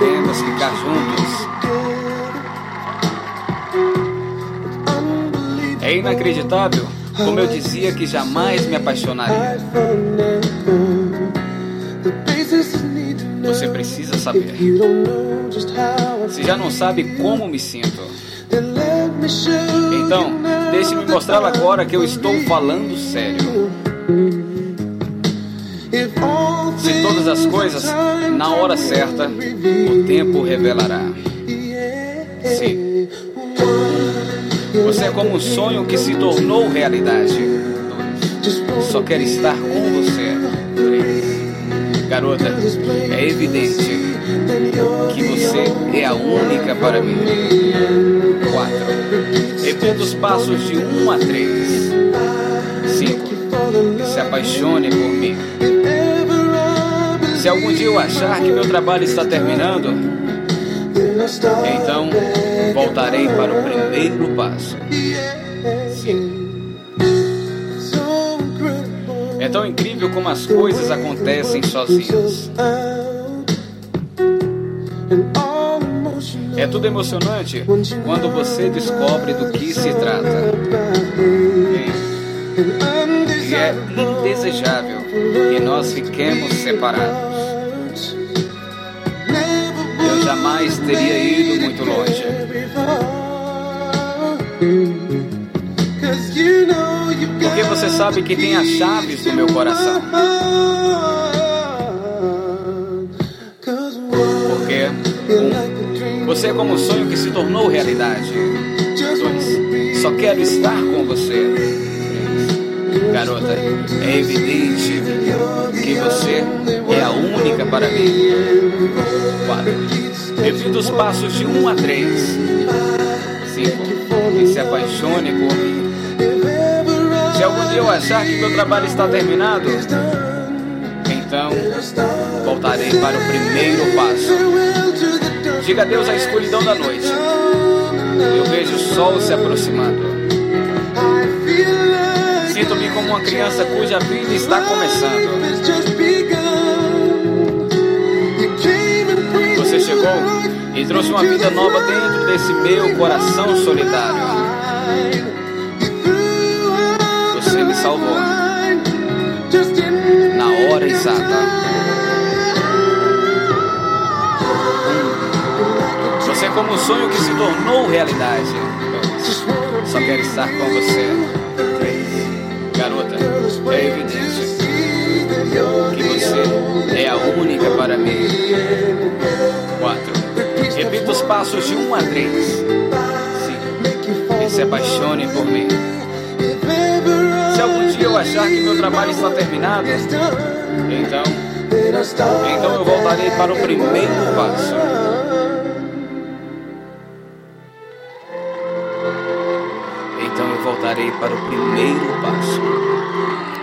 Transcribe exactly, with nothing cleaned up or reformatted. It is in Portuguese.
podemos ficar juntos. É inacreditável como eu dizia que jamais me apaixonaria. Você precisa saber. Se já não sabe como me sinto, então deixe-me mostrar agora que eu estou falando sério. Se todas as coisas, na hora certa, o tempo revelará. Sim. Você é como um sonho que se tornou realidade. Dois. Só quero estar com você. Três. Garota, é evidente que você é a única para mim. Quatro. Repita os passos de um a três. Cinco. Se apaixone por mim. Se algum dia eu achar que meu trabalho está terminando, então voltarei para o primeiro passo. Sim. É tão incrível como as coisas acontecem sozinhas. É tudo emocionante quando você descobre do que se trata. E é indesejável que nós fiquemos separados. Eu jamais teria ido muito longe. Porque você sabe que tem as chaves do meu coração. Porque, um, você é como um sonho que se tornou realidade. Dois, só quero estar com você. Garota, é evidente que você é a única para mim. Quatro. Repita os passos de um a três. Cinco. E se apaixone por mim. Se algum dia eu achar que meu trabalho está terminado, então voltarei para o primeiro passo. Diga adeus à escuridão da noite. Eu vejo o sol se aproximando. Sinto-me como uma criança cuja vida está começando. Você chegou e trouxe uma vida nova dentro desse meu coração solitário. Você me salvou na hora exata. Você é como um sonho que se tornou realidade. Só quero estar com você. Garota, é evidente que você é a única para mim. Quatro. Repita os passos de um a três. Cinco. E se apaixone por mim. Se algum dia eu achar que meu trabalho está terminado, então, então eu voltarei para o primeiro passo. Então eu voltarei para o primeiro passo.